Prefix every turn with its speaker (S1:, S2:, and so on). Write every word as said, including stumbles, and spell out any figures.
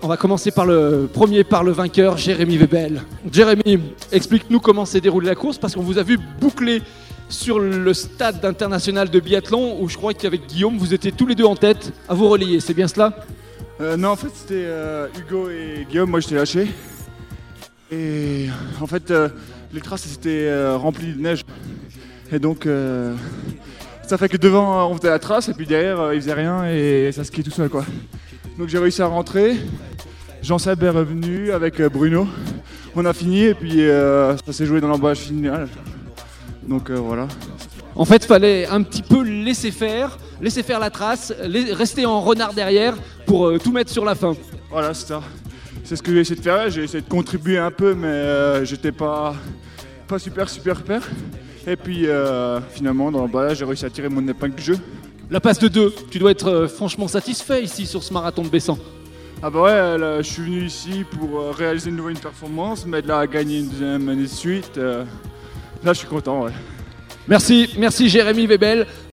S1: On va commencer par le premier, par le vainqueur, Jérémy Webel. Jérémy, explique-nous comment s'est déroulée la course, parce qu'on vous a vu boucler sur le stade international de biathlon, où je crois qu'avec Guillaume, vous étiez tous les deux en tête à vous relayer, c'est bien cela?
S2: euh, Non, en fait, c'était euh, Hugo et Guillaume, moi j'étais lâché. Et en fait, euh, les traces étaient euh, remplies de neige. Et donc, euh, ça fait que devant, on faisait la trace, et puis derrière, euh, il faisait rien, et ça skiait tout seul, quoi. Donc j'ai réussi à rentrer. Jean-Seb est revenu avec euh, Bruno. On a fini, et puis euh, ça s'est joué dans l'emballage final. Donc euh, voilà.
S1: En fait, il fallait un petit peu laisser faire, laisser faire la trace, les- rester en renard derrière pour euh, tout mettre sur la fin.
S2: Voilà, c'est ça. C'est ce que j'ai essayé de faire. J'ai essayé de contribuer un peu, mais euh, j'étais pas, pas super, super, super. Et puis euh, finalement, dans l'emballage, j'ai réussi à tirer mon épingle du jeu.
S1: La passe de deux, tu dois être euh, franchement satisfait ici sur ce marathon de Bessan.
S2: Ah bah ouais, là, je suis venu ici pour euh, réaliser une nouvelle performance, mais de là à gagner une deuxième année de suite, euh, là je suis content, ouais.
S1: Merci, merci Jérémy Webel.